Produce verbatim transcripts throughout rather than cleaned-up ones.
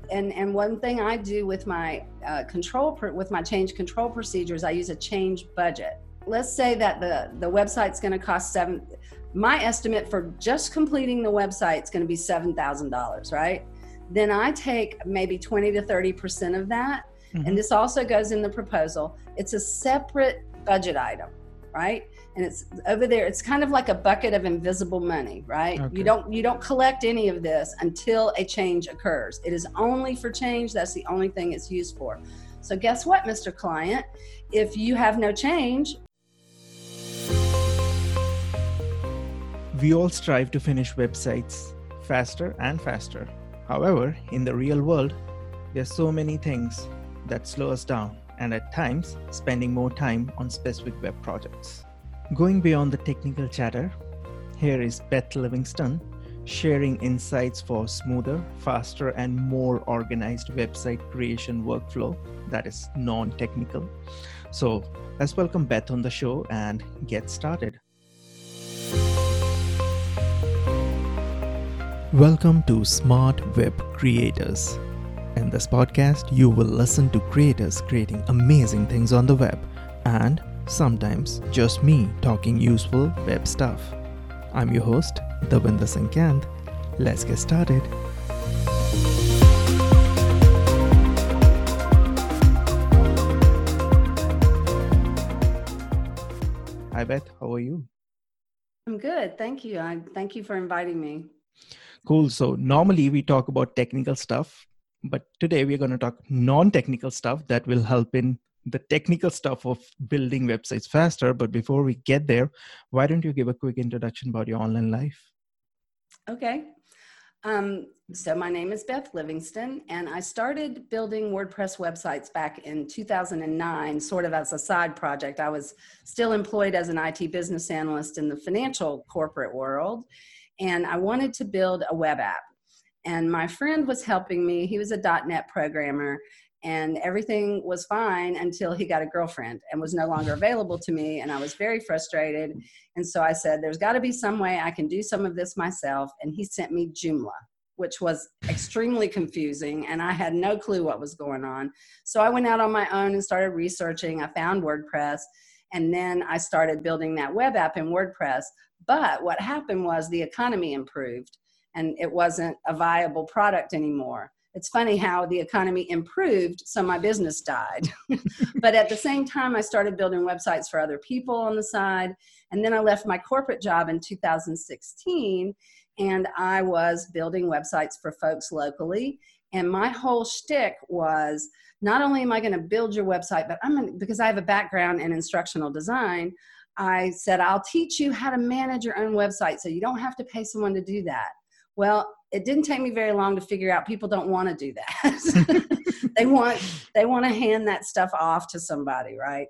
and and one thing I do with my uh, control pr- with my change control procedures, I use a change budget. Let's say that the the website's going to cost seven. My estimate for just completing the website is going to be seven thousand dollars, right? Then I take maybe twenty to thirty percent of that, mm-hmm. and this also goes in the proposal. It's a separate budget item, right? And it's over there. It's kind of like a bucket of invisible money, right? Okay. You don't you don't collect any of this until a change occurs. It is only for change. That's the only thing it's used for. So guess what, Mister Client? If you have no change, we all strive to finish websites faster and faster. However, in the real world, there are so many things that slow us down, and at times spending more time on specific web projects. Going beyond the technical chatter, here is Beth Livingston sharing insights for smoother, faster, and more organized website creation workflow that is non-technical. So let's welcome Beth on the show and get started. Welcome to Smart Web Creators. In this podcast, you will listen to creators creating amazing things on the web and sometimes just me talking useful web stuff. I'm your host, Davinder Singh Kanth. Let's get started. Hi Beth, how are you? I'm good, thank you. I thank you for inviting me. Cool. So normally we talk about technical stuff, but today we're going to talk non-technical stuff that will help in the technical stuff of building websites faster. But before we get there, why don't you give a quick introduction about your online life? Okay. Um, so my name is Beth Livingston, and I started building WordPress websites back in two thousand nine, sort of as a side project. I was still employed as an I T business analyst in the financial corporate world, and I wanted to build a web app. And my friend was helping me. He was a dot net programmer, and everything was fine until he got a girlfriend and was no longer available to me. And I was very frustrated. And so I said, there's got to be some way I can do some of this myself. And he sent me Joomla, which was extremely confusing. And I had no clue what was going on. So I went out on my own and started researching. I found WordPress. And then I started building that web app in WordPress. But what happened was the economy improved and it wasn't a viable product anymore. It's funny how the economy improved, so my business died. But at the same time, I started building websites for other people on the side. And then I left my corporate job in two thousand sixteen, and I was building websites for folks locally. And my whole shtick was, not only am I going to build your website, but I'm going to, because I have a background in instructional design, I said, I'll teach you how to manage your own website so you don't have to pay someone to do that. Well, it didn't take me very long to figure out people don't want to do that. they want they want to hand that stuff off to somebody, right?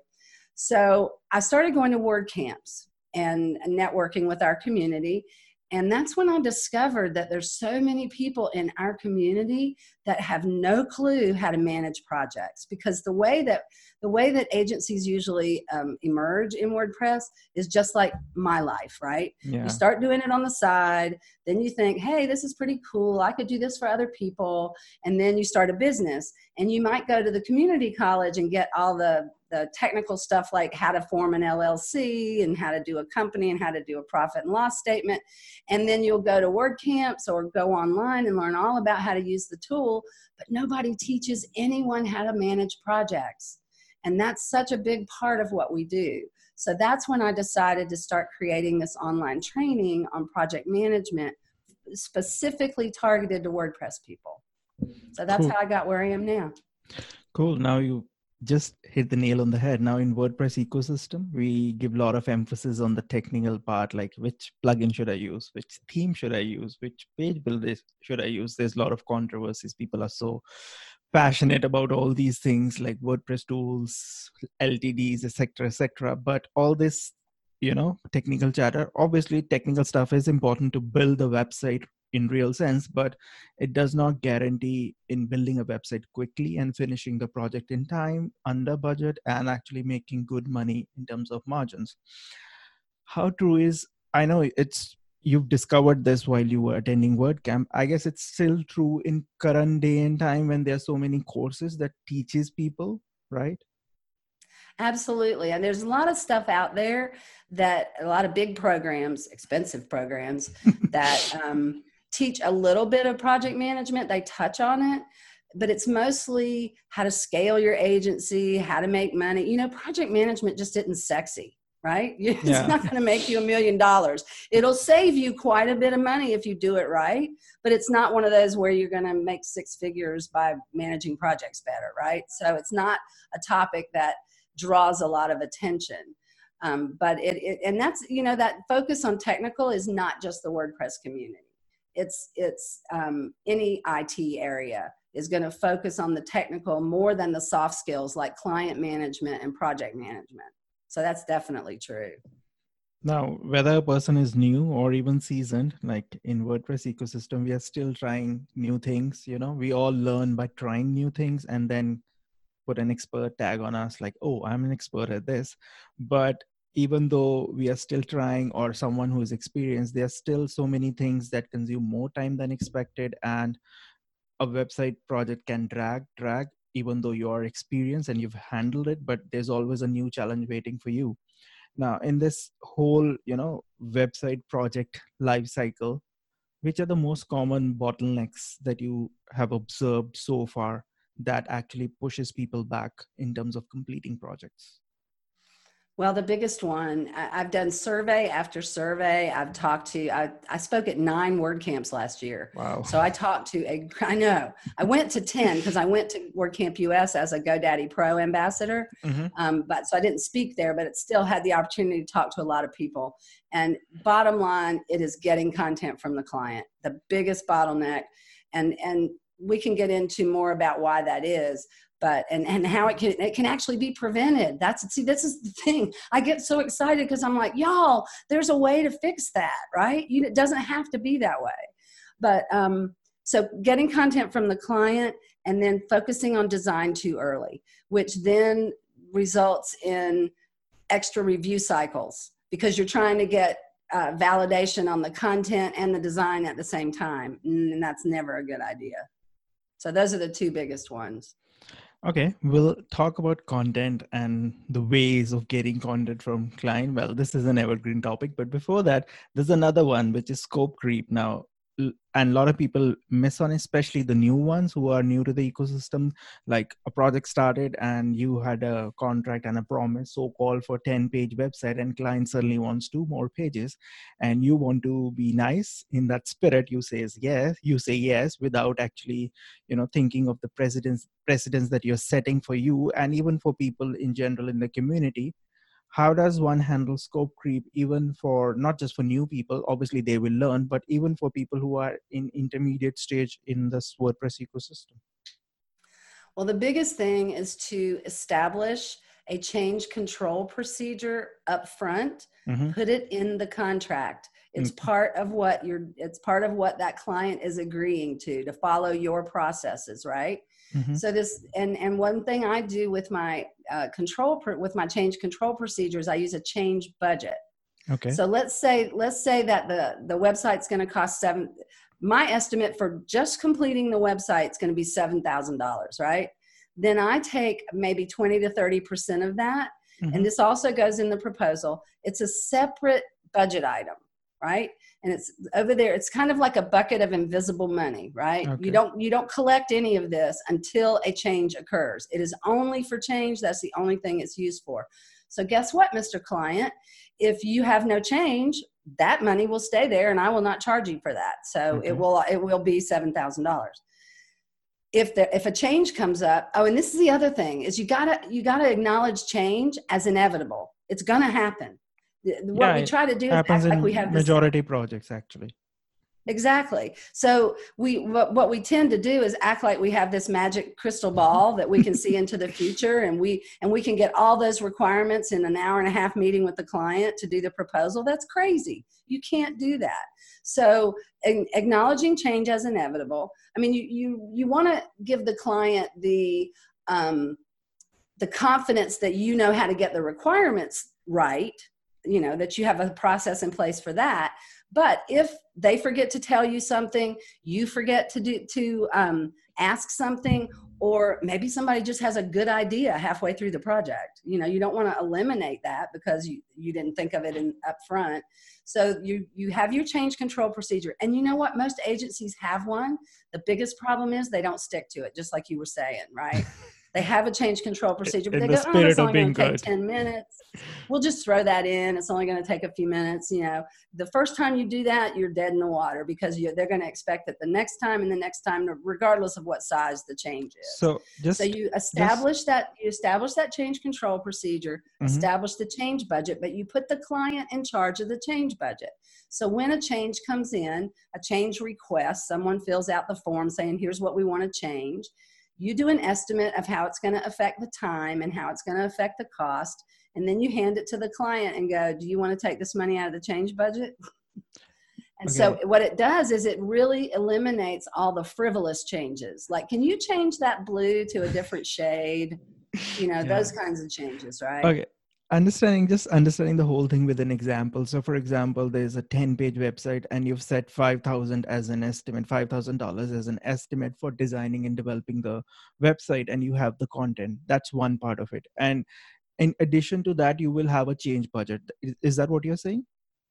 So I started going to WordCamps and networking with our community. And that's when I discovered that there's so many people in our community that have no clue how to manage projects, because the way that the way that agencies usually um, emerge in WordPress is just like my life, right? Yeah. You start doing it on the side, then you think, hey, this is pretty cool. I could do this for other people. And then you start a business, and you might go to the community college and get all the the technical stuff like how to form an L L C and how to do a company and how to do a profit and loss statement. And then you'll go to WordCamps or go online and learn all about how to use the tool, but nobody teaches anyone how to manage projects. And that's such a big part of what we do. So that's when I decided to start creating this online training on project management, specifically targeted to WordPress people. So that's cool. How I got where I am now. Cool. Now you just hit the nail on the head. Now in WordPress ecosystem, we give a lot of emphasis on the technical part, like which plugin should I use, which theme should I use, which page builder should I use. There's a lot of controversies. People are so passionate about all these things like WordPress tools, L T Ds, et cetera, et cetera. But all this, you know, technical chatter, obviously technical stuff is important to build the website in real sense, but it does not guarantee in building a website quickly and finishing the project in time, under budget, and actually making good money in terms of margins. How true is, I know it's you've discovered this while you were attending WordCamp. I guess it's still true in current day and time when there are so many courses that teaches people, right? Absolutely. And there's a lot of stuff out there that a lot of big programs, expensive programs that um, teach a little bit of project management. They touch on it, but it's mostly how to scale your agency, how to make money. You know, project management just isn't sexy, right? It's Yeah. not going to make you a million dollars. It'll save you quite a bit of money if you do it right, but it's not one of those where you're going to make six figures by managing projects better, right? So it's not a topic that draws a lot of attention. Um, but it, it, and that's, you know, that focus on technical is not just the WordPress community. It's, it's um, any I T area is going to focus on the technical more than the soft skills like client management and project management. So that's definitely true. Now, whether a person is new or even seasoned, like in WordPress ecosystem, we are still trying new things. You know, we all learn by trying new things and then put an expert tag on us like, oh, I'm an expert at this. But even though we are still trying, or someone who is experienced, there are still so many things that consume more time than expected. And a website project can drag, drag, even though you are experienced and you've handled it, but there's always a new challenge waiting for you. Now, in this whole, you know, website project life cycle, which are the most common bottlenecks that you have observed so far that actually pushes people back in terms of completing projects? Well, the biggest one, I, I've done survey after survey. I've talked to, I, I spoke at nine WordCamps last year. Wow. So I talked to a, I know, I went to ten because I went to WordCamp U S as a GoDaddy Pro ambassador. Mm-hmm. Um, but so I didn't speak there, but it still had the opportunity to talk to a lot of people. And bottom line, it is getting content from the client, the biggest bottleneck. And, and we can get into more about why that is. But, and, and how it can, it can actually be prevented. That's, see, this is the thing. I get so excited because I'm like, y'all, there's a way to fix that, right? You, it doesn't have to be that way. But, um, so getting content from the client and then focusing on design too early, which then results in extra review cycles because you're trying to get uh, validation on the content and the design at the same time. And that's never a good idea. So those are the two biggest ones. Okay, we'll talk about content and the ways of getting content from client. Well, this is an evergreen topic, but before that, there's another one, which is scope creep. Now, and a lot of people miss on, especially the new ones who are new to the ecosystem. Like a project started and you had a contract and a promise, so-called for ten page website, and client suddenly wants two more pages, and you want to be nice in that spirit. You says yes, you say yes without actually, you know, thinking of the precedents precedents that you're setting for you and even for people in general in the community. How does one handle scope creep, even for not just for new people, obviously they will learn, but even for people who are in intermediate stage in this WordPress ecosystem? Well, the biggest thing is to establish a change control procedure up front, mm-hmm. Put it in the contract. It's mm-hmm. part of what you're, it's part of what that client is agreeing to, to follow your processes, right? Mm-hmm. So this, and, and one thing I do with my uh, control, with my change control procedures, I use a change budget. Okay. So let's say, let's say that the, the website's going to cost seven, my estimate for just completing the website is going to be seven thousand dollars, right? Then I take maybe twenty to thirty percent of that. Mm-hmm. And this also goes in the proposal. It's a separate budget item, right? And it's over there. It's kind of like a bucket of invisible money, right? Okay. You don't, you don't collect any of this until a change occurs. It is only for change. That's the only thing it's used for. So guess what, Mister Client? If you have no change, that money will stay there and I will not charge you for that. So okay. it will, it will be seven thousand dollars. If there, if a change comes up, oh, and this is the other thing is you gotta, you gotta acknowledge change as inevitable. It's going to happen. What yeah, we try to do is act like we have majority this, projects actually. Exactly. So we, what, what we tend to do is act like we have this magic crystal ball that we can see into the future, and we, and we can get all those requirements in an hour and a half meeting with the client to do the proposal. That's crazy. You can't do that. So acknowledging change as inevitable. I mean, you, you, you want to give the client the, um, the confidence that you know how to get the requirements right, you know, that you have a process in place for that. But if they forget to tell you something, you forget to do to um, ask something, or maybe somebody just has a good idea halfway through the project. You know, you don't want to eliminate that because you, you didn't think of it in up front. So you, you have your change control procedure. And you know what? Most agencies have one. The biggest problem is they don't stick to it, just like you were saying, right? They have a change control procedure, but In they the go, oh, spirit that's of only going being to take good. ten minutes. We'll just throw that in. It's only going to take a few minutes. You know, the first time you do that, you're dead in the water, because you, they're going to expect that the next time and the next time, regardless of what size the change is. So just so you establish just, that you establish that change control procedure, mm-hmm. establish the change budget, but you put the client in charge of the change budget. So when a change comes in, a change request, someone fills out the form saying, here's what we want to change. You do an estimate of how it's going to affect the time and how it's going to affect the cost. And then you hand it to the client and go, do you want to take this money out of the change budget? And okay. So what it does is it really eliminates all the frivolous changes. Like, can you change that blue to a different shade? You know, yeah. Those kinds of changes, right? Okay. Understanding, just understanding the whole thing with an example. So for example, there's a ten page website and you've set five thousand as an estimate, five thousand dollars as an estimate for designing and developing the website, and you have the content. That's one part of it. And in addition to that, you will have a change budget. Is, is that what you're saying?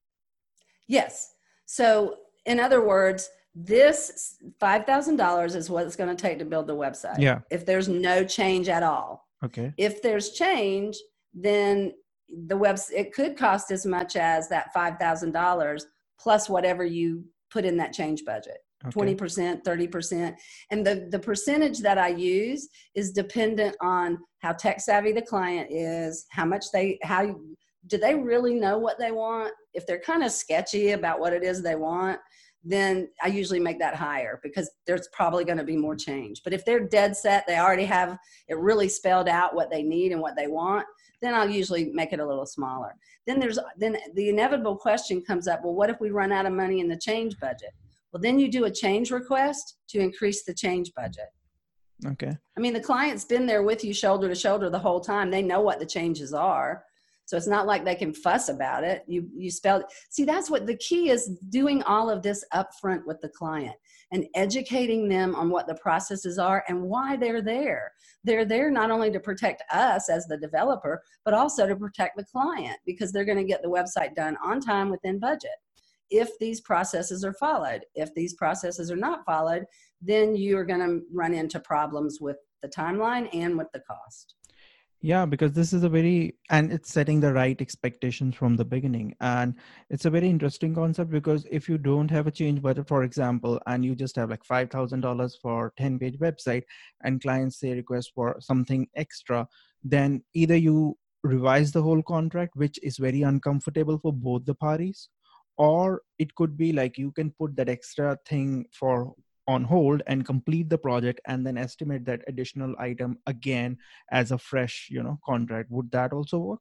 Yes. So in other words, this five thousand dollars is what it's going to take to build the website. Yeah. If there's no change at all. Okay. If there's change, then the website, it could cost as much as that five thousand dollars plus whatever you put in that change budget, okay. twenty percent, thirty percent. And the, the percentage that I use is dependent on how tech savvy the client is, how much they, how, do they really know what they want? If they're kind of sketchy about what it is they want, then I usually make that higher because there's probably going to be more change. But if they're dead set, they already have it really spelled out what they need and what they want, then I'll usually make it a little smaller. Then there's then the inevitable question comes up, well, what if we run out of money in the change budget? Well, then you do a change request to increase the change budget. Okay. I mean, the client's been there with you shoulder to shoulder the whole time. They know what the changes are. So it's not like they can fuss about it. You you spell it. See, that's what the key is, doing all of this up front with the client and educating them on what the processes are and why they're there. They're there not only to protect us as the developer, but also to protect the client, because they're going to get the website done on time within budget if these processes are followed. If these processes are not followed, then you're going to run into problems with the timeline and with the cost. Yeah, because this is a very, and it's setting the right expectations from the beginning. And it's a very interesting concept, because if you don't have a change budget, for example, and you just have like five thousand dollars for ten page website and clients say request for something extra, then either you revise the whole contract, which is very uncomfortable for both the parties, or it could be like you can put that extra thing for on hold and complete the project and then estimate that additional item again as a fresh, you know, contract. Would that also work?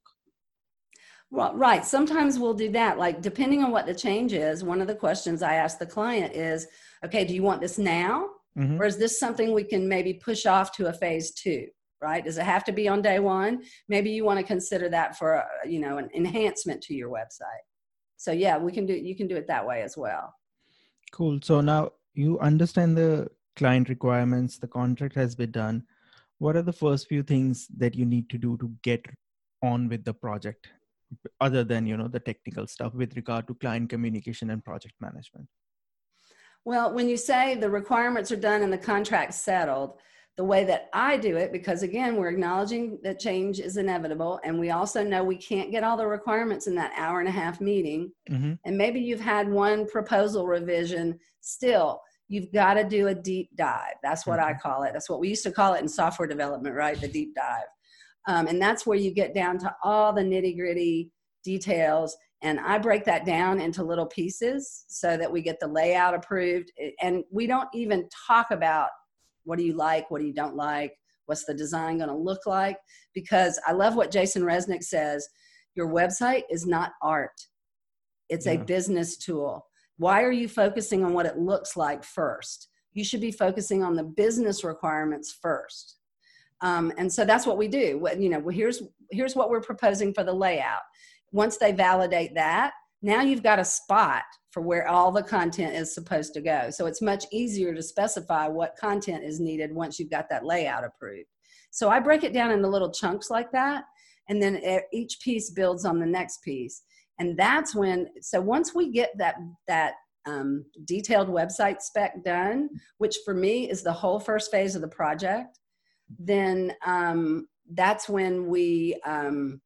Well, right. Sometimes we'll do that. Like, depending on what the change is, one of the questions I ask the client is, okay, do you want this now? Mm-hmm. Or is this something we can maybe push off to a phase two, right? Does it have to be on day one? Maybe you want to consider that for, a, you know, an enhancement to your website. So yeah, we can do, you can do it that way as well. Cool. So now you understand the client requirements, the contract has been done. What are the first few things that you need to do to get on with the project, other than, you know, the technical stuff with regard to client communication and project management? Well, when you say the requirements are done and the contract settled, the way that I do it, because again, we're acknowledging that change is inevitable, and we also know we can't get all the requirements in that hour and a half meeting. Mm-hmm. And maybe you've had one proposal revision. Still, you've got to do a deep dive. That's what mm-hmm. I call it. That's what we used to call it in software development, right? The deep dive. Um, and that's where you get down to all the nitty gritty details. And I break that down into little pieces so that we get the layout approved. And we don't even talk about what do you like, what do you don't like, what's the design going to look like? Because I love what Jason Resnick says, your website is not art. It's yeah. a business tool. Why are you focusing on what it looks like first? You should be focusing on the business requirements first. Um, and so that's what we do. You know, here's, here's what we're proposing for the layout. Once they validate that, Now you've got a spot for where all the content is supposed to go. So it's much easier to specify what content is needed once you've got that layout approved. So I break it down into little chunks like that, and then each piece builds on the next piece. And that's when, so once we get that, that um, detailed website spec done, which for me is the whole first phase of the project, then um, that's when we, um,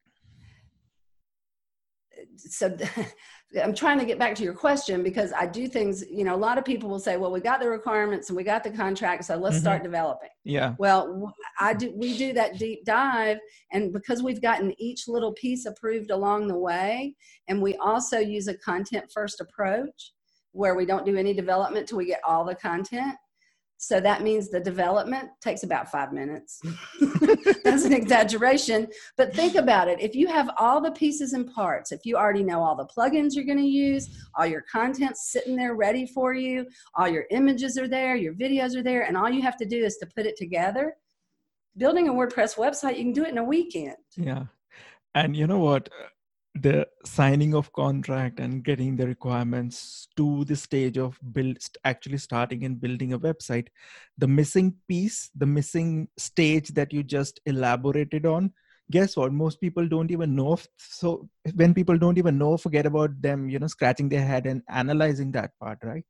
so I'm trying to get back to your question, because I do things, you know, a lot of people will say, well, we got the requirements and we got the contract, so let's mm-hmm. start developing. Yeah. Well, I do, we do that deep dive, and because we've gotten each little piece approved along the way, and we also use a content first approach where we don't do any development till we get all the content. So that means the development takes about five minutes. That's an exaggeration, but think about it. If you have all the pieces and parts, if you already know all the plugins you're going to use, all your content's sitting there ready for you, all your images are there, your videos are there, and all you have to do is to put it together. Building a WordPress website, you can do it in a weekend. Yeah. And you know what? The signing of contract and getting the requirements to the stage of build, actually starting and building a website, the missing piece, the missing stage that you just elaborated on, guess what? Most people don't even know. If, so when people don't even know, forget about them, you know, scratching their head and analyzing that part, right?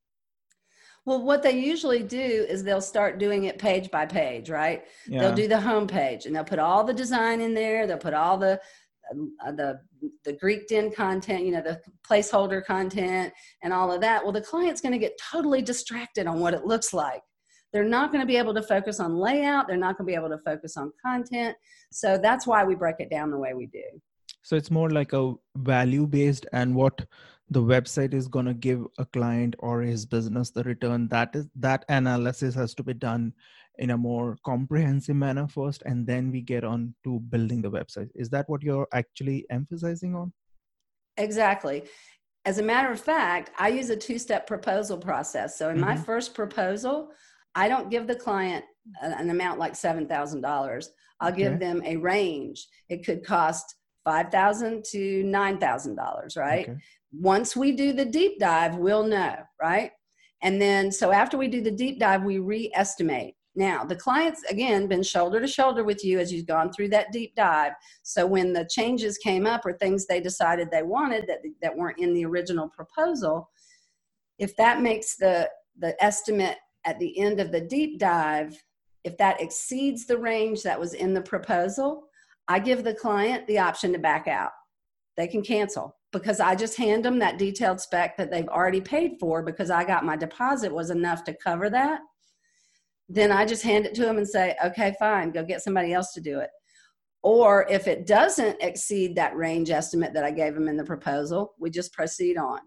Well, what they usually do is they'll start doing it page by page, right? Yeah. They'll do the home page and they'll put all the design in there. They'll put all the Uh, the the Greeked in content, you know, the placeholder content and all of that. Well, the client's going to get totally distracted on what it looks like. They're not going to be able to focus on layout. They're not going to be able to focus on content. So that's why we break it down the way we do. So it's more like a value based, and what the website is going to give a client or his business the return, that is, that analysis has to be done in a more comprehensive manner first, and then we get on to building the website. Is that what you're actually emphasizing on? Exactly. As a matter of fact, I use a two-step proposal process. So in mm-hmm. my first proposal, I don't give the client an amount like seven thousand dollars. I'll okay. give them a range. It could cost five thousand dollars to nine thousand dollars, right? Okay. Once we do the deep dive, we'll know, right? And then, so after we do the deep dive, we re-estimate. Now, the client's, again, been shoulder to shoulder with you as you've gone through that deep dive. So when the changes came up or things they decided they wanted that, that weren't in the original proposal, if that makes the, the estimate at the end of the deep dive, if that exceeds the range that was in the proposal, I give the client the option to back out. They can cancel, because I just hand them that detailed spec that they've already paid for, because I got my deposit was enough to cover that. Then I just hand it to them and say, okay, fine, go get somebody else to do it. Or if it doesn't exceed that range estimate that I gave them in the proposal, we just proceed on.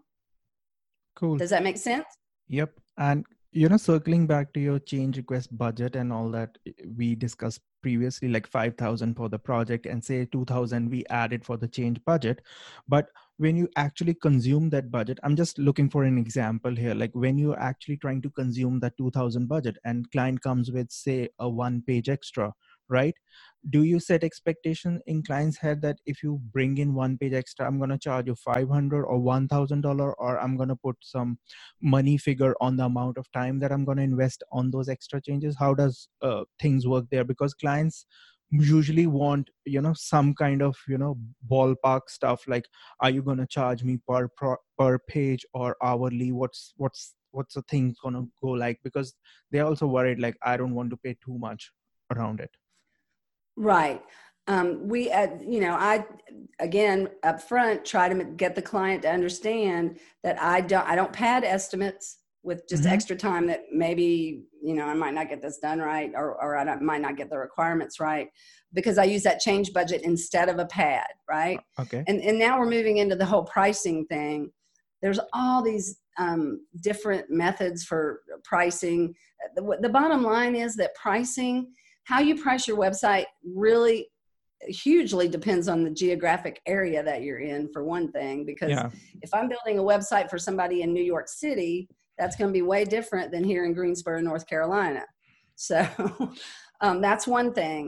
Cool. Does that make sense? Yep. And, you know, circling back to your change request budget and all that we discussed previously, like five thousand for the project and say two thousand we added for the change budget. But when you actually consume that budget, I'm just looking for an example here, like when you're actually trying to consume that two thousand budget and client comes with, say, a one page extra, right? Do you set expectation in client's head that if you bring in one page extra, I'm going to charge you five hundred or one thousand dollars, or I'm going to put some money figure on the amount of time that I'm going to invest on those extra changes? How does uh, things work there? Because clients usually want, you know, some kind of, you know, ballpark stuff, like, are you going to charge me per pro, per page or hourly? What's, what's, what's the thing going to go like? Because they're also worried, like, I don't want to pay too much around it. Right. Um, we, uh, you know, I, again, up front, try to get the client to understand that I don't, I don't pad estimates with just mm-hmm. extra time that maybe, you know, I might not get this done right, or, or I don't, might not get the requirements right, because I use that change budget instead of a pad. Right. Okay. And, and now we're moving into the whole pricing thing. There's all these um, different methods for pricing. The, the bottom line is that pricing, how you price your website really hugely depends on the geographic area that you're in, for one thing, because yeah. if I'm building a website for somebody in New York City, that's going to be way different than here in Greensboro, North Carolina. So um, that's one thing.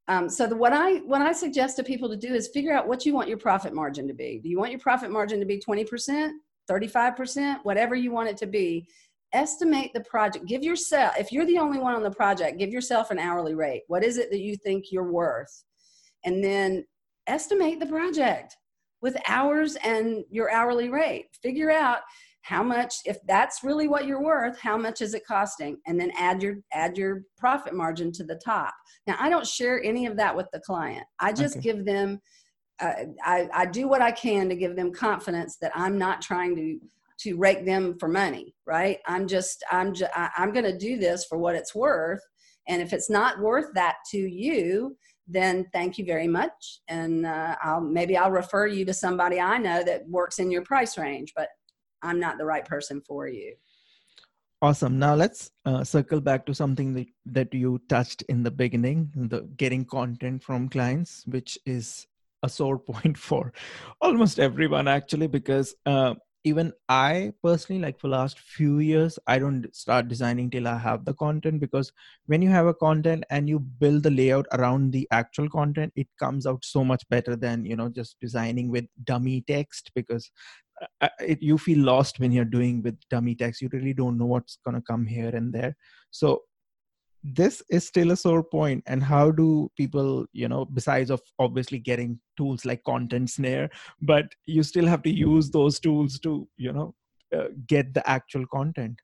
Um, so the, what I what I suggest to people to do is figure out what you want your profit margin to be. Do you want your profit margin to be twenty percent, thirty-five percent, whatever you want it to be? Estimate the project. Give yourself, if you're the only one on the project, give yourself an hourly rate. What is it that you think you're worth? And then estimate the project with hours and your hourly rate. Figure out how much, if that's really what you're worth, how much is it costing? And then add your add your profit margin to the top. Now, I don't share any of that with the client. I just Okay. give them, uh, I, I do what I can to give them confidence that I'm not trying to to rake them for money, right? I'm just, I'm just, I'm going to do this for what it's worth. And if it's not worth that to you, then thank you very much. And uh, I'll, maybe I'll refer you to somebody I know that works in your price range, but I'm not the right person for you. Awesome. Now let's uh, circle back to something that, that you touched in the beginning, the getting content from clients, which is a sore point for almost everyone actually, because uh, even I personally, like for last few years, I don't start designing till I have the content, because when you have a content and you build the layout around the actual content, it comes out so much better than, you know, just designing with dummy text, because uh, it, you feel lost when you're doing with dummy text. You really don't know what's going to come here and there. So this is still a sore point. And how do people, you know, besides of obviously getting tools like Content Snare, but you still have to use those tools to, you know, uh, get the actual content.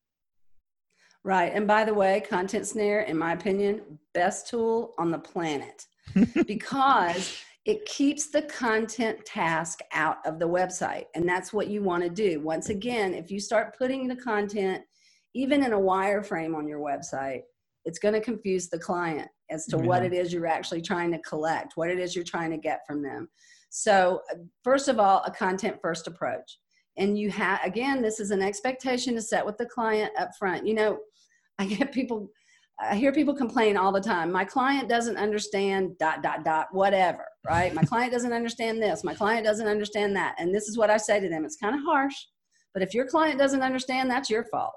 Right. And by the way, Content Snare, in my opinion, best tool on the planet, because it keeps the content task out of the website. And that's what you want to do. Once again, if you start putting the content, even in a wireframe on your website, it's going to confuse the client as to Yeah. what it is you're actually trying to collect, what it is you're trying to get from them. So first of all, a content first approach. And you have, again, this is an expectation to set with the client up front. You know, I get people, I hear people complain all the time. My client doesn't understand dot, dot, dot, whatever, right? My client doesn't understand this. My client doesn't understand that. And this is what I say to them. It's kind of harsh, but if your client doesn't understand, that's your fault.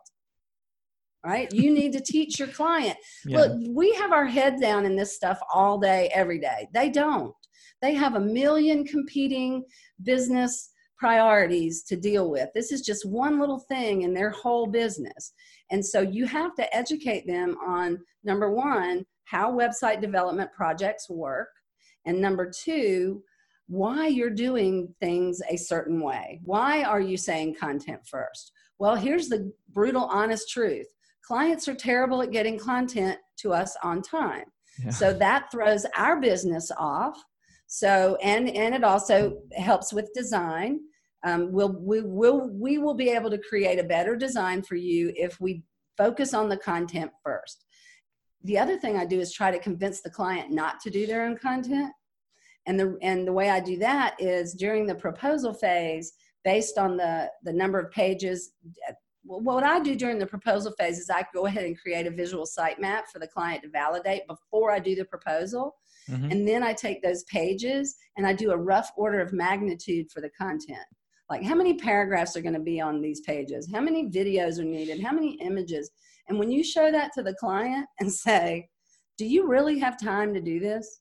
Right? You need to teach your client. Yeah. Look, we have our head down in this stuff all day, every day. They don't. They have a million competing business priorities to deal with. This is just one little thing in their whole business. And so you have to educate them on, number one, how website development projects work. And number two, why you're doing things a certain way. Why are you saying content first? Well, here's the brutal, honest truth. Clients are terrible at getting content to us on time. Yeah. So that throws our business off. So, and, and it also helps with design. Um, we'll, we, will, we will be able to create a better design for you if we focus on the content first. The other thing I do is try to convince the client not to do their own content. And the, and the way I do that is during the proposal phase, based on the, the number of pages. What I do during the proposal phase is I go ahead and create a visual sitemap for the client to validate before I do the proposal. Mm-hmm. And then I take those pages and I do a rough order of magnitude for the content. Like how many paragraphs are going to be on these pages? How many videos are needed? How many images? And when you show that to the client and say, do you really have time to do this?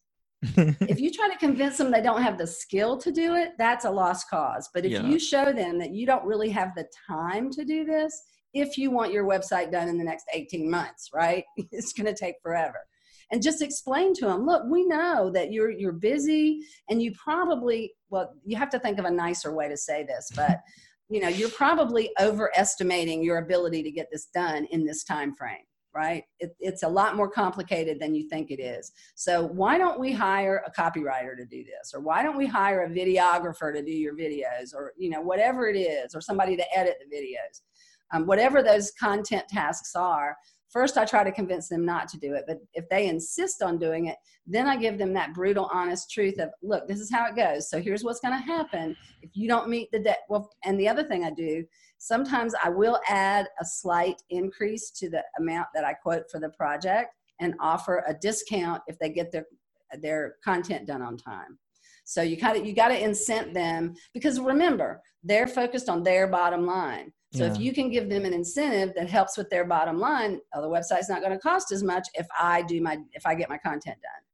If you try to convince them they don't have the skill to do it, that's a lost cause. But if yeah. you show them that you don't really have the time to do this, if you want your website done in the next eighteen months, right? It's going to take forever. And just explain to them, look, we know that you're you're busy and you probably, well, you have to think of a nicer way to say this, but you know, you're probably overestimating your ability to get this done in this time frame. Right? It, it's a lot more complicated than you think it is. So why don't we hire a copywriter to do this? Or why don't we hire a videographer to do your videos? Or, you know, whatever it is, or somebody to edit the videos. Um, whatever those content tasks are, first I try to convince them not to do it. But if they insist on doing it, then I give them that brutal, honest truth of, look, this is how it goes. So here's what's going to happen if you don't meet the debt. Well, and the other thing I do, sometimes I will add a slight increase to the amount that I quote for the project and offer a discount if they get their, their content done on time. So you kind of, you got to incent them, because remember, they're focused on their bottom line. So yeah. if you can give them an incentive that helps with their bottom line, oh, the website's not going to cost as much if I do my, if I get my content done.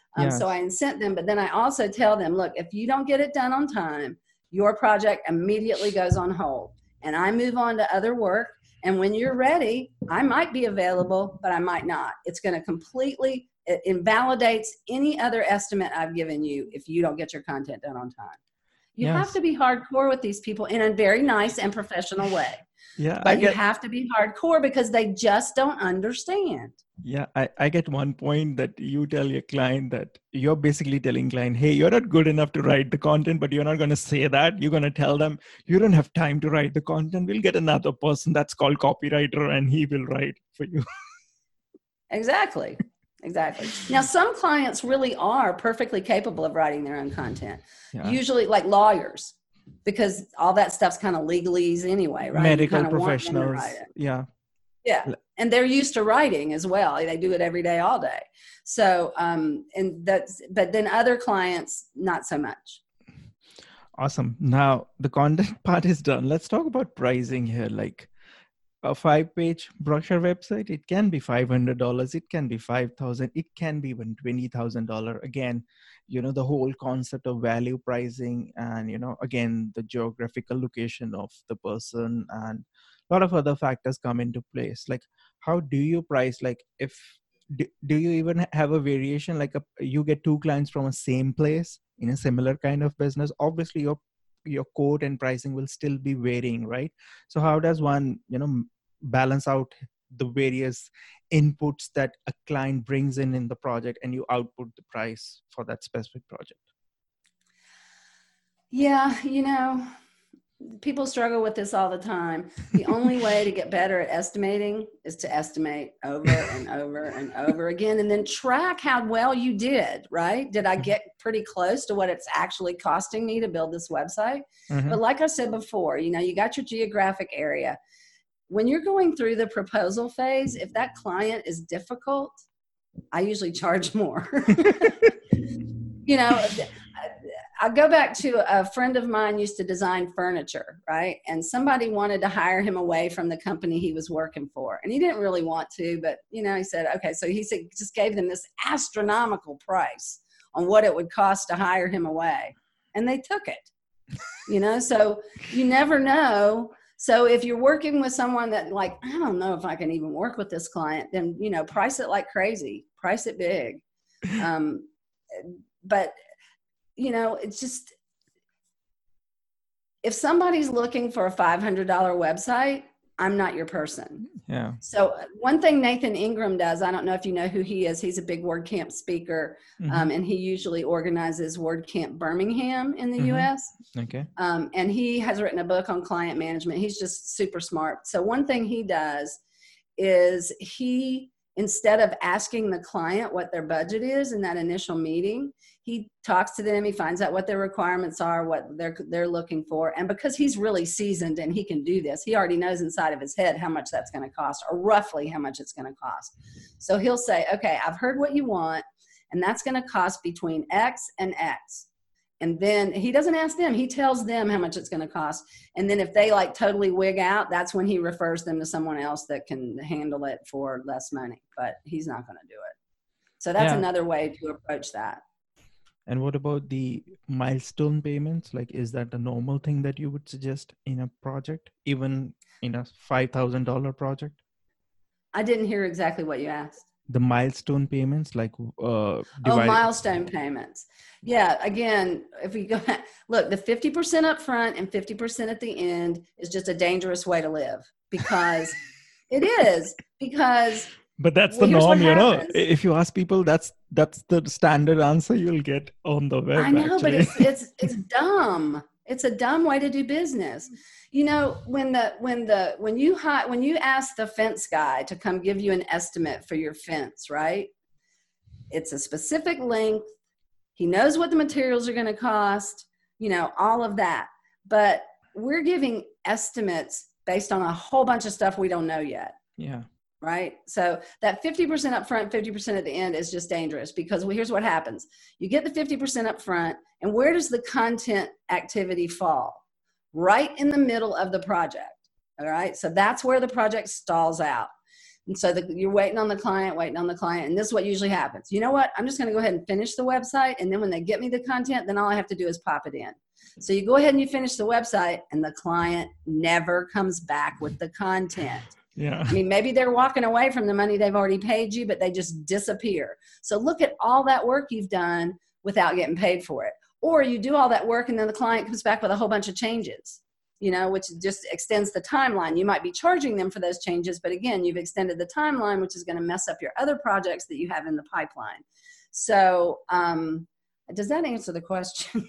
Um, Yes. So I incent them, but then I also tell them, look, if you don't get it done on time, your project immediately goes on hold and I move on to other work. And when you're ready, I might be available, but I might not. It's going to completely, it invalidates any other estimate I've given you if you don't get your content done on time. You Yes. have to be hardcore with these people in a very nice and professional way. Yeah, but I you get, have to be hardcore because they just don't understand. yeah, I, I get one point that you tell your client that you're basically telling client, hey, you're not good enough to write the content, but you're not going to say that. You're going to tell them you don't have time to write the content. We'll get another person that's called copywriter and he will write for you. Exactly. Exactly. Now, some clients really are perfectly capable of writing their own content, Yeah. usually like lawyers, because all that stuff's kind of legalese anyway, right? Medical You kind of want them to professionals. write it. Yeah. Yeah. And they're used to writing as well. They do it every day, all day. So, um, and that's, but then other clients, not so much. Awesome. Now the content part is done. Let's talk about pricing here. Like a five page brochure website, it can be five hundred dollars. It can be five thousand. It can be even twenty thousand dollars. Again, you know, the whole concept of value pricing and, you know, again, the geographical location of the person and a lot of other factors come into place. Like, how do you price? Like, if do, do you even have a variation? Like, a, you get two clients from a same place in a similar kind of business. Obviously, your your quote and pricing will still be varying, right? So, how does one, you know, balance out the various inputs that a client brings in in the project and you output the price for that specific project? Yeah, you know, people struggle with this all the time. The only way to get better at estimating is to estimate over and over and over again, and then track how well you did, right? Did I get pretty close to what it's actually costing me to build this website? Mm-hmm. But like I said before, you know, you got your geographic area. When you're going through the proposal phase, if that client is difficult, I usually charge more. You know, I go back to a friend of mine used to design furniture, right? And somebody wanted to hire him away from the company he was working for. And he didn't really want to, but, you know, he said, okay. So he said, just gave them this astronomical price on what it would cost to hire him away. And they took it, you know, so you never know. So if you're working with someone that like, I don't know if I can even work with this client, then, you know, price it like crazy, price it big. Um, but, you know, it's just, if somebody's looking for a five hundred dollars website, I'm not your person. Yeah. So one thing Nathan Ingram does, I don't know if you know who he is. He's a big WordCamp speaker. Mm-hmm. um, and he usually organizes WordCamp Birmingham in the mm-hmm. U S. Okay. Um, and he has written a book on client management. He's just super smart. So one thing he does is he, instead of asking the client what their budget is in that initial meeting, he talks to them, he finds out what their requirements are, what they're they're looking for. And because he's really seasoned and he can do this, he already knows inside of his head how much that's going to cost, or roughly how much it's going to cost. So he'll say, okay, I've heard what you want, and that's going to cost between X and X. And then he doesn't ask them, he tells them how much it's going to cost. And then if they like totally wig out, that's when he refers them to someone else that can handle it for less money, but he's not going to do it. So that's yeah. another way to approach that. And what about the milestone payments? Like, is that a normal thing that you would suggest in a project, even in a five thousand dollars project? I didn't hear exactly what you asked. The milestone payments, like uh, oh, milestone payments. Yeah. Again, if we go back, look, the fifty percent up front and fifty percent at the end is just a dangerous way to live, because it is because. But that's well, the norm, you know. If you ask people, that's that's the standard answer you'll get on the web. I know, actually. But it's it's it's dumb. It's a dumb way to do business. You know, when the when the when you hi- when you ask the fence guy to come give you an estimate for your fence, right? It's a specific length. He knows what the materials are going to cost, you know, all of that. But we're giving estimates based on a whole bunch of stuff we don't know yet. Yeah. Right? So that fifty percent up front, fifty percent at the end is just dangerous, because well, here's what happens. You get the fifty percent up front, and where does the content activity fall? Right in the middle of the project. All right. So that's where the project stalls out. And so the, you're waiting on the client, waiting on the client. And this is what usually happens. You know what? I'm just going to go ahead and finish the website. And then when they get me the content, then all I have to do is pop it in. So you go ahead and you finish the website and the client never comes back with the content. Yeah. I mean, maybe they're walking away from the money they've already paid you, but they just disappear. So look at all that work you've done without getting paid for it. Or you do all that work and then the client comes back with a whole bunch of changes, you know, which just extends the timeline. You might be charging them for those changes, but again, you've extended the timeline, which is going to mess up your other projects that you have in the pipeline. So um, does that answer the question?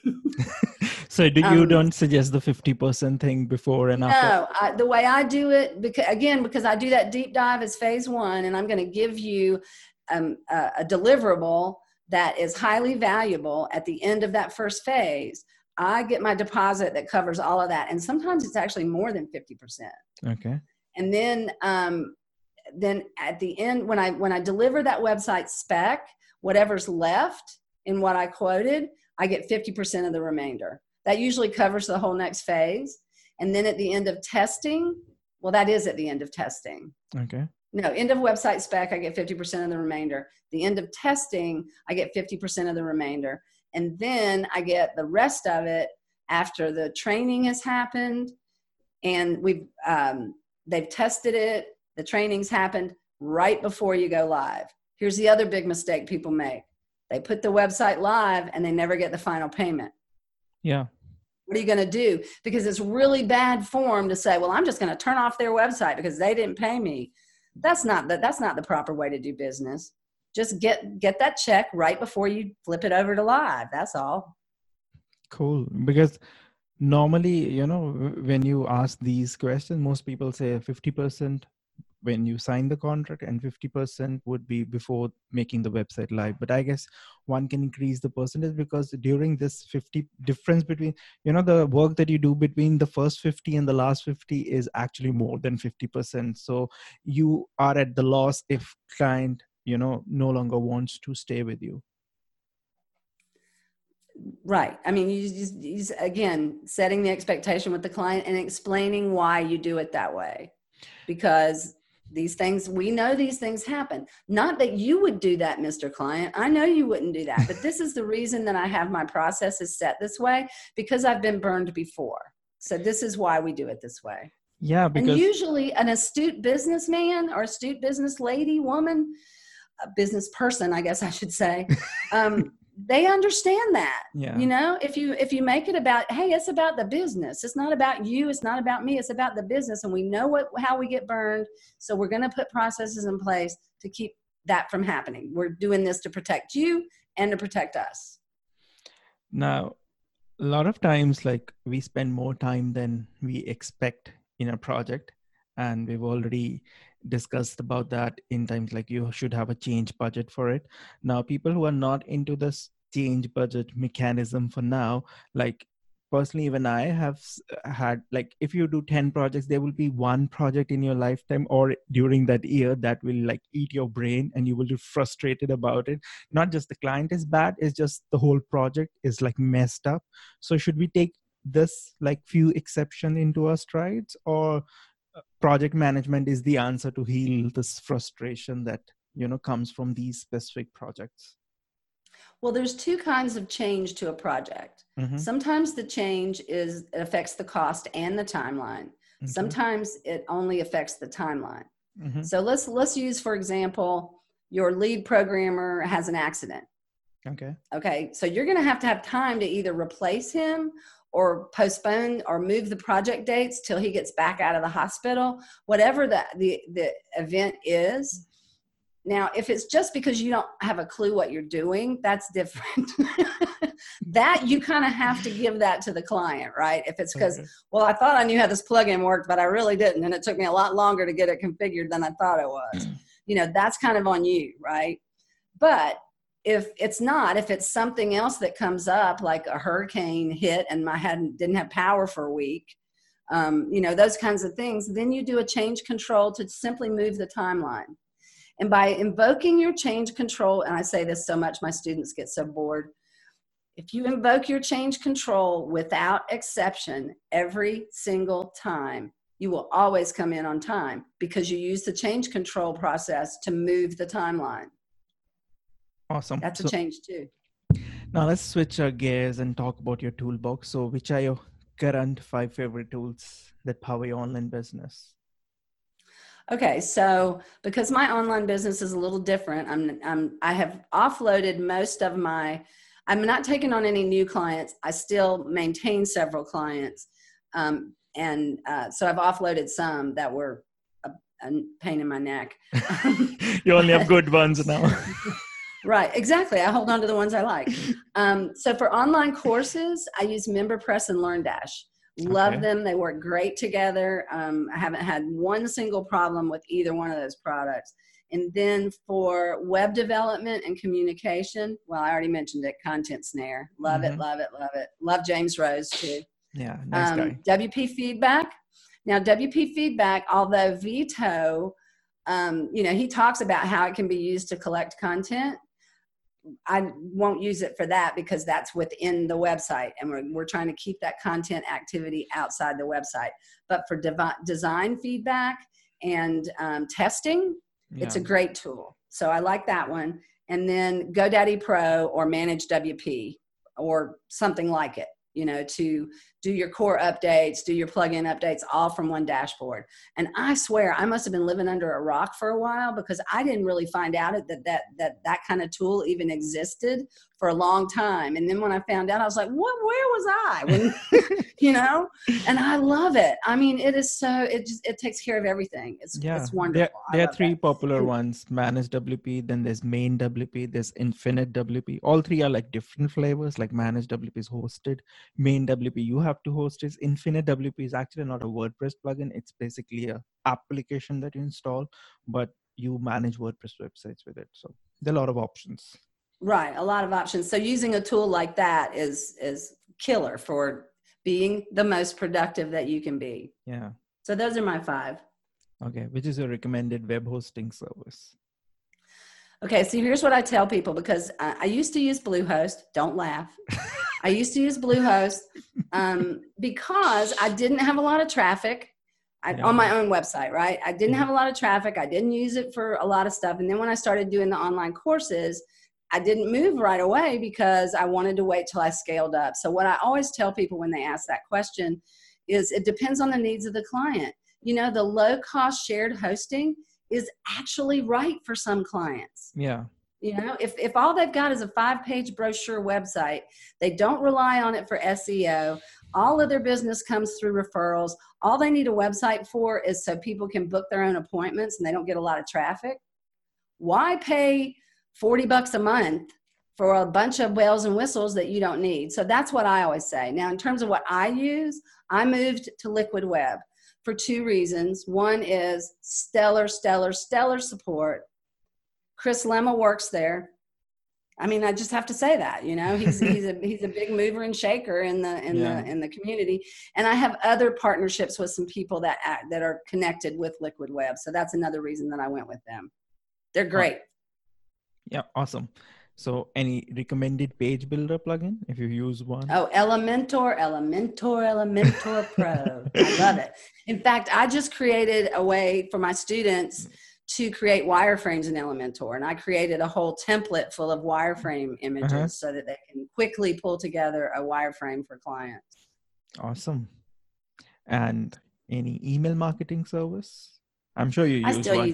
So do you um, don't suggest the fifty percent thing before and after? No, I, the way I do it, because again, because I do that deep dive as phase one, and I'm going to give you um, a, a deliverable that is highly valuable at the end of that first phase. I get my deposit that covers all of that. And sometimes it's actually more than fifty percent. Okay. And then, um, then at the end, when I, when I deliver that website spec, whatever's left in what I quoted, I get fifty percent of the remainder. That usually covers the whole next phase. And then at the end of testing, well, that is at the end of testing. Okay. No, end of website spec, I get fifty percent of the remainder. The end of testing, I get fifty percent of the remainder. And then I get the rest of it after the training has happened and we've, um, they've tested it. The training's happened right before you go live. Here's the other big mistake people make. They put the website live and they never get the final payment. Yeah. What are you going to do? Because it's really bad form to say, well, I'm just going to turn off their website because they didn't pay me. That's not the, that's not the proper way to do business. Just get, get that check right before you flip it over to live. That's all. Cool. Because normally, you know, when you ask these questions, most people say fifty percent when you sign the contract and fifty percent would be before making the website live. But I guess one can increase the percentage because during this fifty difference between, you know, the work that you do between the first fifty and the last fifty is actually more than fifty percent. So you are at the loss if client, you know, no longer wants to stay with you. Right. I mean, you just, you just, again, setting the expectation with the client and explaining why you do it that way. Because these things, we know these things happen. Not that you would do that, Mister Client. I know you wouldn't do that. But this is the reason that I have my processes set this way, because I've been burned before. So this is why we do it this way. Yeah. Because and usually an astute businessman or astute business lady, woman, a business person, I guess I should say, um, they understand that. Yeah. You know, if you if you make it about, hey, it's about the business. It's not about you. It's not about me. It's about the business. And we know what how we get burned. So we're going to put processes in place to keep that from happening. We're doing this to protect you and to protect us. Now, a lot of times, like we spend more time than we expect in a project. And we've already discussed about that in times like you should have a change budget for it. Now, people who are not into this change budget mechanism for now, like personally, even I have had, like, if you do ten projects, there will be one project in your lifetime or during that year that will like eat your brain and you will be frustrated about it. Not just the client is bad, it's just the whole project is like messed up. So should we take this like few exception into our strides, or project management is the answer to heal this frustration that, you know, comes from these specific projects? Well, there's two kinds of change to a project. Mm-hmm. Sometimes the change is, it affects the cost and the timeline. Okay. Sometimes it only affects the timeline. Mm-hmm. So let's, let's use, for example, your lead programmer has an accident. Okay. Okay. So you're going to have to have time to either replace him or postpone or move the project dates till he gets back out of the hospital, whatever the, the, the event is. Now, if it's just because you don't have a clue what you're doing, that's different. That you kind of have to give that to the client, right? If it's because, okay, well, I thought I knew how this plugin worked, but I really didn't. And it took me a lot longer to get it configured than I thought it was. You know, that's kind of on you, right? But if it's not, if it's something else that comes up, like a hurricane hit and I hadn't, didn't have power for a week, um, you know, those kinds of things, then you do a change control to simply move the timeline. And by invoking your change control, and I say this so much, my students get so bored. If you invoke your change control without exception every single time, you will always come in on time because you use the change control process to move the timeline. Awesome. That's so, a change too. Now let's switch our gears and talk about your toolbox. So which are your current five favorite tools that power your online business? Okay, so because my online business is a little different, I'm, I'm I have offloaded most of my, I'm not taking on any new clients. I still maintain several clients. Um, and uh, so I've offloaded some that were a, a pain in my neck. You only have good ones now. Right, exactly. I hold on to the ones I like. Um, so for online courses, I use MemberPress and LearnDash. Love Okay. them. They work great together. Um, I haven't had one single problem with either one of those products. And then for web development and communication, well, I already mentioned it, Content Snare. Love Mm-hmm. it, love it, love it. Love James Rose too. Yeah, nice um, guy. W P Feedback. Now, W P Feedback, although Vito, um, you know, he talks about how it can be used to collect content. I won't use it for that because that's within the website, and we're, we're trying to keep that content activity outside the website. But for dev- design feedback and um, testing, Yeah. it's a great tool. So I like that one. And then GoDaddy Pro or Manage W P or something like it, you know, to do your core updates, do your plugin updates, all from one dashboard. And I swear I must have been living under a rock for a while because I didn't really find out that that that that kind of tool even existed for a long time. And then when I found out, I was like, what, where was I? When, you know, and I love it. I mean, it is so, it just, it takes care of everything. It's, Yeah, it's wonderful. there, there are three that. popular and, ones: Manage W P, then there's Main W P, there's Infinite W P. All three are like different flavors. Like Manage W P is hosted, Main W P you have to host it. Infinite W P is actually not a WordPress plugin. It's basically a application that you install, but you manage WordPress websites with it. So there are a lot of options. Right, a lot of options. So using a tool like that is is killer for being the most productive that you can be. Yeah. So those are my five. Okay, which is your recommended web hosting service? Okay, so here's what I tell people, because I, I used to use Bluehost. Don't laugh. I used to use Bluehost um, because I didn't have a lot of traffic I, Yeah. on my own website, right? I didn't Yeah. have a lot of traffic. I didn't use it for a lot of stuff. And then when I started doing the online courses, I didn't move right away because I wanted to wait till I scaled up. So what I always tell people when they ask that question is it depends on the needs of the client. You know, the low cost shared hosting is actually right for some clients. Yeah. You know, if, if all they've got is a five page brochure website, they don't rely on it for S E O. All of their business comes through referrals. All they need a website for is so people can book their own appointments and they don't get a lot of traffic. Why pay forty bucks a month for a bunch of bells and whistles that you don't need? So that's what I always say. Now, in terms of what I use, I moved to Liquid Web for two reasons. One is stellar, stellar, stellar support. Chris Lemma works there. I mean, I just have to say that, you know, he's he's a he's a big mover and shaker in the in Yeah. the in the community. And I have other partnerships with some people that act, that are connected with Liquid Web. So that's another reason that I went with them. They're great. Yeah, awesome. So any recommended page builder plugin if you use one? Oh, Elementor, Elementor, Elementor Pro. I love it. In fact, I just created a way for my students to create wireframes in Elementor. And I created a whole template full of wireframe images Uh-huh. so that they can quickly pull together a wireframe for clients. Awesome. And any email marketing service? I'm sure you I use still one. use,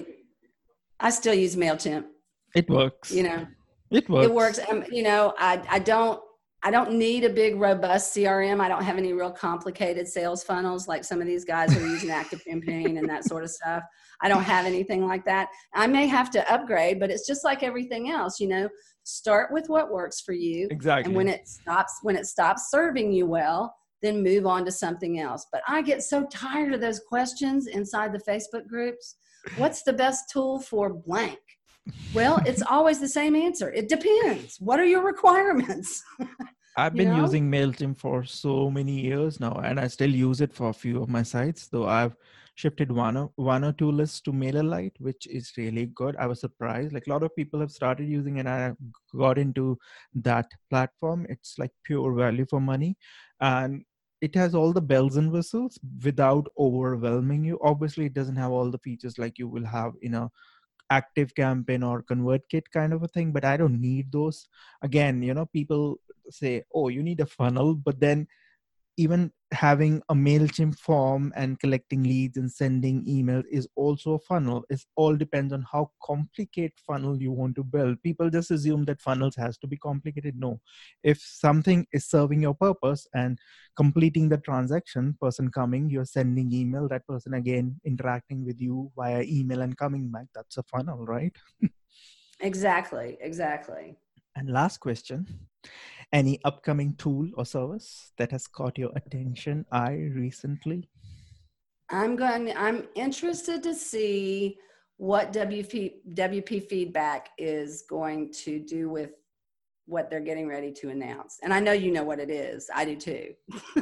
I still use MailChimp. It works. You know, It works. it works. Um, you know, I, I don't, I don't need a big robust C R M. I don't have any real complicated sales funnels like some of these guys who are using ActiveCampaign and that sort of stuff. I don't have anything like that. I may have to upgrade, but it's just like everything else, you know, start with what works for you. Exactly. And when it stops, when it stops serving you well, then move on to something else. But I get so tired of those questions inside the Facebook groups. What's the best tool for blank? Well, it's always the same answer. It depends. What are your requirements? I've You been know? using MailChimp for so many years now, and I still use it for a few of my sites, though I've shifted one or, one or two lists to MailerLite, which is really good. I was surprised. Like a lot of people have started using, and I got into that platform. It's like pure value for money. And it has all the bells and whistles without overwhelming you. Obviously, it doesn't have all the features like you will have in a active campaign or ConvertKit kind of a thing, but I don't need those. Again, you know, people say, oh, you need a funnel, but then even having a MailChimp form and collecting leads and sending emails is also a funnel. It all depends on how complicated funnel you want to build. People just assume that funnels has to be complicated. No, if something is serving your purpose and completing the transaction, person coming, you're sending email, that person again interacting with you via email and coming back, that's a funnel, right? Exactly, exactly. And last question, any upcoming tool or service that has caught your attention eye recently? I'm going, I'm interested to see what W P, W P Feedback is going to do with what they're getting ready to announce. And I know you know what it is. I do too.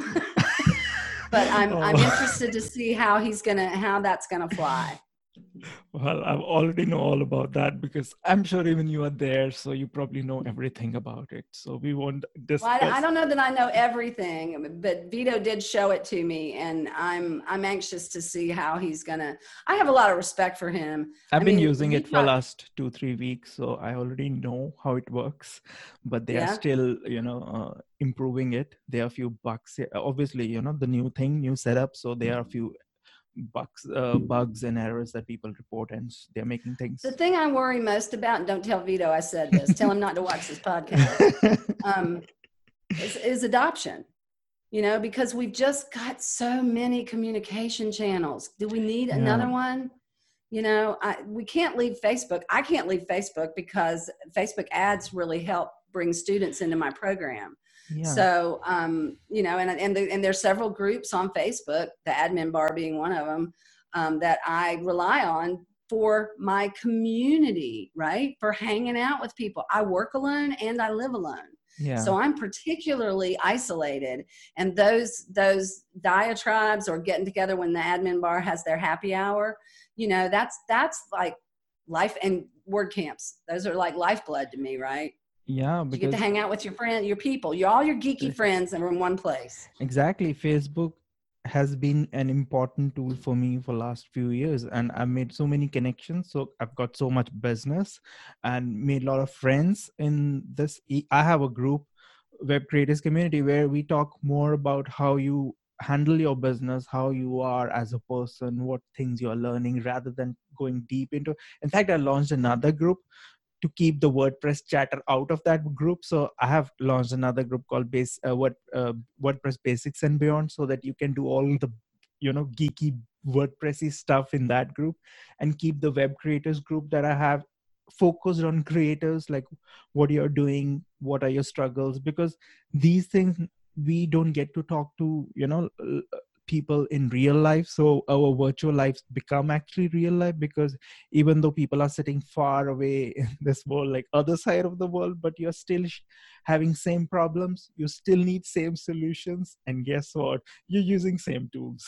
But I'm, oh. I'm interested to see how he's going to, how that's going to fly. Well, I already know all about that because I'm sure even you are there, so you probably know everything about it. So we won't discuss. Well, I, I don't know that I know everything, but Vito did show it to me, and I'm I'm anxious to see how he's gonna. I have a lot of respect for him. I've I been mean, using it for talk, last two three weeks, so I already know how it works. But they yeah. are still, you know, uh, improving it. There are a few bugs. Obviously, you know, the new thing, new setup. So there are a few bugs uh, bugs and errors that people report, and they're making things. The thing I worry most about, and don't tell Vito I said this, tell him not to watch this podcast, um, is, is adoption. You know, because we've just got so many communication channels. Do we need Yeah. another one? You know, I, we can't leave Facebook. I can't leave Facebook because Facebook ads really help bring students into my program. Yeah. So, um, you know, and, and, the, and there's several groups on Facebook, the admin bar being one of them, um, that I rely on for my community, right? For hanging out with people. I work alone and I live alone. Yeah. So I'm particularly isolated, and those, those diatribes or getting together when the admin bar has their happy hour, you know, that's, that's like life, and WordCamps. Those are like lifeblood to me, right? Yeah, because you get to hang out with your friend, your people, you all your geeky friends are in one place. Exactly. Facebook has been an important tool for me for last few years, and I've made so many connections. So I've got so much business and made a lot of friends in this. I have a group, Web Creators Community, where we talk more about how you handle your business, how you are as a person, what things you're learning, rather than going deep into. In fact, I launched another group to keep the WordPress chatter out of that group. So I have launched another group called Base uh, what uh, WordPress Basics and Beyond, so that you can do all the, you know, geeky WordPressy stuff in that group, and keep the web creators group that I have focused on creators, like what you're doing, what are your struggles, because these things we don't get to talk to, you know, people in real life. So our virtual lives become actually real life, because even though people are sitting far away in this world, like other side of the world, but you're still having same problems, you still need same solutions, and guess what, you're using same tools.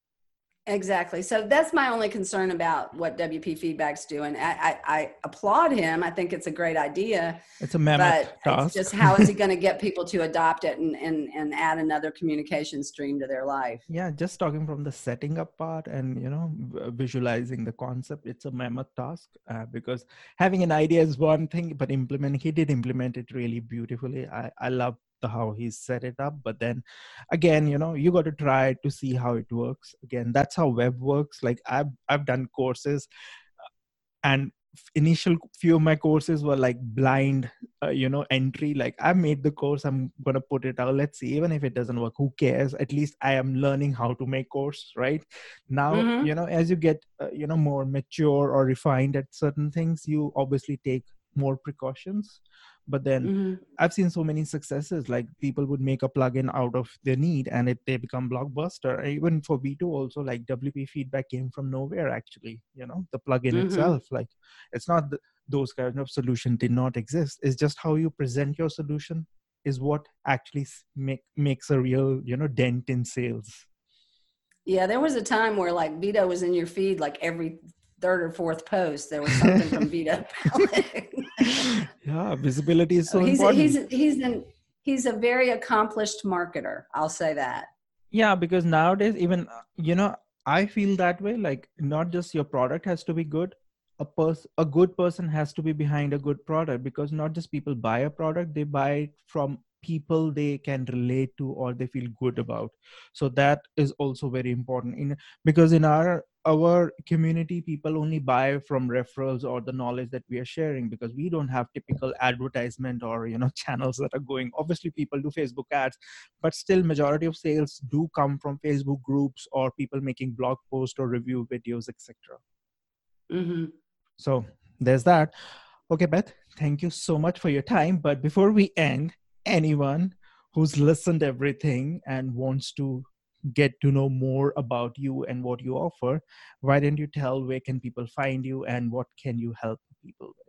Exactly. So that's my only concern about what W P Feedback's doing. I, I, I applaud him. I think it's a great idea. It's a mammoth but task. It's just how is he going to get people to adopt it and, and, and add another communication stream to their life? Yeah, just talking from the setting up part and, you know, visualizing the concept, it's a mammoth task uh, because having an idea is one thing, but implementing, he did implement it really beautifully. I, I love the how he set it up, but then again, you know, you got to try to see how it works. Again, that's how web works. Like I've I've done courses, and initial few of my courses were like blind uh, you know entry. Like I made the course, I'm gonna put it out, let's see, even if it doesn't work, who cares, at least I am learning how to make course right now. Mm-hmm. You know, as you get uh, you know more mature or refined at certain things, you obviously take more precautions. But then mm-hmm. I've seen so many successes, like people would make a plugin out of their need and it they become blockbuster. Even for Vito also, like W P Feedback came from nowhere actually. You know, the plugin mm-hmm. itself, like it's not the, those kind of solution did not exist. It's just how you present your solution is what actually make, makes a real, you know, dent in sales. Yeah, there was a time where like Vito was in your feed like every third or fourth post there was something from Vito. Yeah, visibility is so he's important. A, he's a, he's an he's a very accomplished marketer, I'll say that. Yeah, because nowadays, even, uh, you know, I feel that way. Like, not just your product has to be good, a person, a good person has to be behind a good product, because not just people buy a product, they buy it from people they can relate to or they feel good about. So that is also very important in, because in our our community, people only buy from referrals or the knowledge that we are sharing, because we don't have typical advertisement or, you know, channels that are going. Obviously people do Facebook ads, but still majority of sales do come from Facebook groups or people making blog posts or review videos, etc. Mm-hmm. So there's that. Okay, Beth, thank you so much for your time, but before we end, anyone who's listened everything and wants to get to know more about you and what you offer, why don't you tell where can people find you and what can you help people with?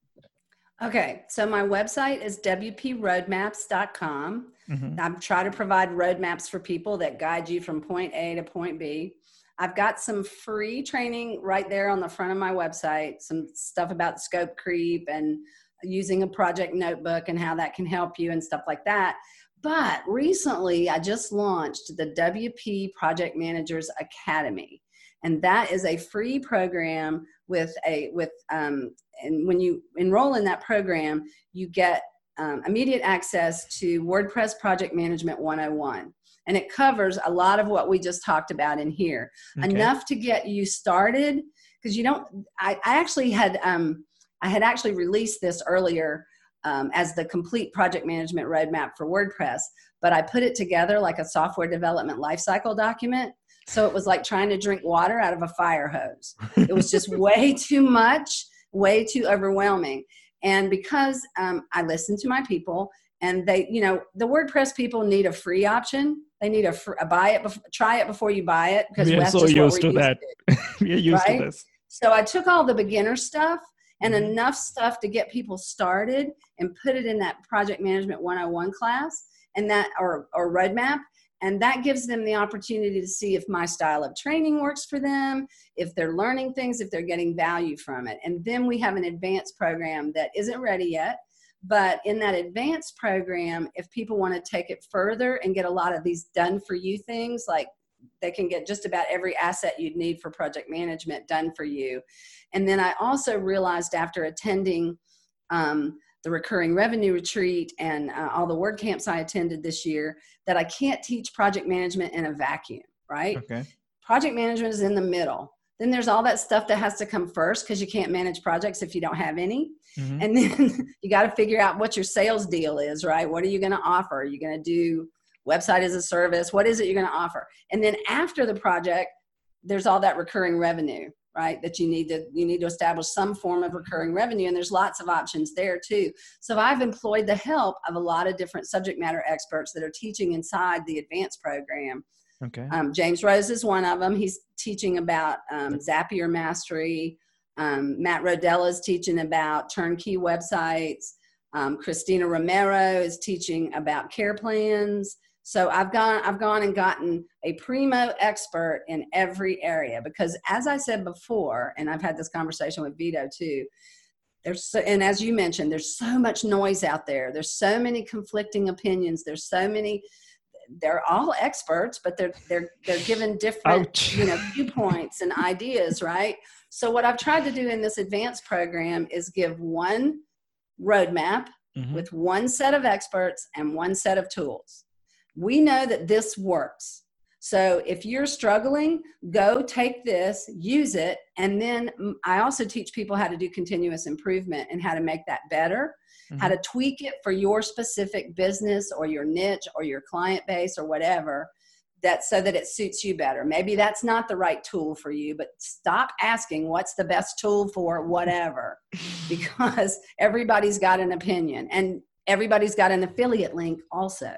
Okay, so my website is w p roadmaps dot com. Mm-hmm. I try to provide roadmaps for people that guide you from point A to point B. I've got some free training right there on the front of my website, some stuff about scope creep and using a project notebook and how that can help you and stuff like that. But recently, I just launched the W P Project Managers Academy, and that is a free program with a with um, and when you enroll in that program, you get um, immediate access to WordPress Project Management one oh one. And it covers a lot of what we just talked about in here, Okay. enough to get you started. Because you don't, I, I actually had, um, I had actually released this earlier um, as the complete project management roadmap for WordPress, but I put it together like a software development lifecycle document. So it was like trying to drink water out of a fire hose. It was just way too much, way too overwhelming. And because um, I listened to my people, and they, you know, the WordPress people need a free option. They need a, fr- a buy it, bef- try it before you buy it, because We are that's so just what used we're to used that. to, We are used right? to this. So I took all the beginner stuff and Mhm. enough stuff to get people started and put it in that Project Management one oh one class and that, or, or roadmap. And that gives them the opportunity to see if my style of training works for them, if they're learning things, if they're getting value from it. And then we have an advanced program that isn't ready yet. But in that advanced program, if people want to take it further and get a lot of these done for you things, like they can get just about every asset you'd need for project management done for you. And then I also realized after attending um, the recurring revenue retreat and uh, all the WordCamps I attended this year, that I can't teach project management in a vacuum, right? Okay. Project management is in the middle. Then there's all that stuff that has to come first, because you can't manage projects if you don't have any. Mm-hmm. And then you got to figure out what your sales deal is, right? What are you going to offer? Are you going to do website as a service? What is it you're going to offer? And then after the project, there's all that recurring revenue, right? That you need to, you need to establish some form of recurring revenue. And there's lots of options there too. So I've employed the help of a lot of different subject matter experts that are teaching inside the advanced program. Okay. Um, James Rose is one of them. He's teaching about um, Zapier Mastery. Um, Matt Rodella is teaching about turnkey websites. Um, Christina Romero is teaching about care plans. So I've gone, I've gone and gotten a primo expert in every area, because as I said before, and I've had this conversation with Vito too, there's so, and as you mentioned, there's so much noise out there. There's so many conflicting opinions. There's so many, they're all experts, but they're, they're, they're given different, Ouch. you know, viewpoints and ideas, right? So what I've tried to do in this advanced program is give one roadmap mm-hmm. with one set of experts and one set of tools. We know that this works. So if you're struggling, go take this, use it. And then I also teach people how to do continuous improvement and how to make that better, mm-hmm. how to tweak it for your specific business or your niche or your client base or whatever, that so that it suits you better. Maybe that's not the right tool for you, but stop asking what's the best tool for whatever, because everybody's got an opinion and everybody's got an affiliate link also.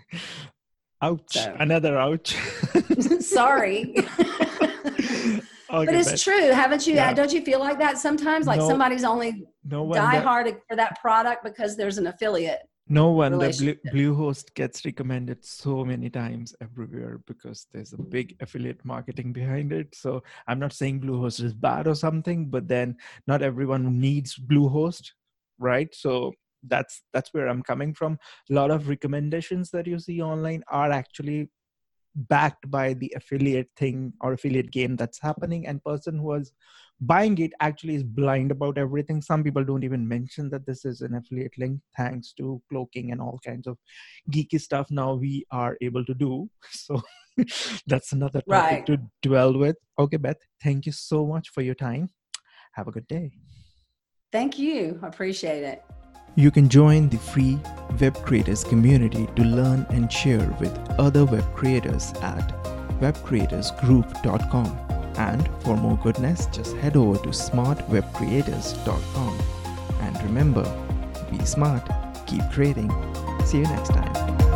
Ouch. So. Another ouch. Sorry. Okay, but it's but, true. Haven't you, yeah. don't you feel like that sometimes? Like no, somebody's only no die hard for that product because there's an affiliate. No one, the Blue, Bluehost gets recommended so many times everywhere because there's a big affiliate marketing behind it. So I'm not saying Bluehost is bad or something, but then not everyone needs Bluehost, right? So that's that's where I'm coming from. A lot of recommendations that you see online are actually backed by the affiliate thing or affiliate game that's happening, and person who was buying it actually is blind about everything. Some people don't even mention that this is an affiliate link. Thanks to cloaking and all kinds of geeky stuff now we are able to do. So that's another topic Right. to dwell with. Okay, Beth, thank you so much for your time. Have a good day. Thank you. I appreciate it. You can join the free web creators community to learn and share with other web creators at web creators group dot com. And for more goodness, just head over to smart web creators dot com. And remember, be smart, keep creating. See you next time.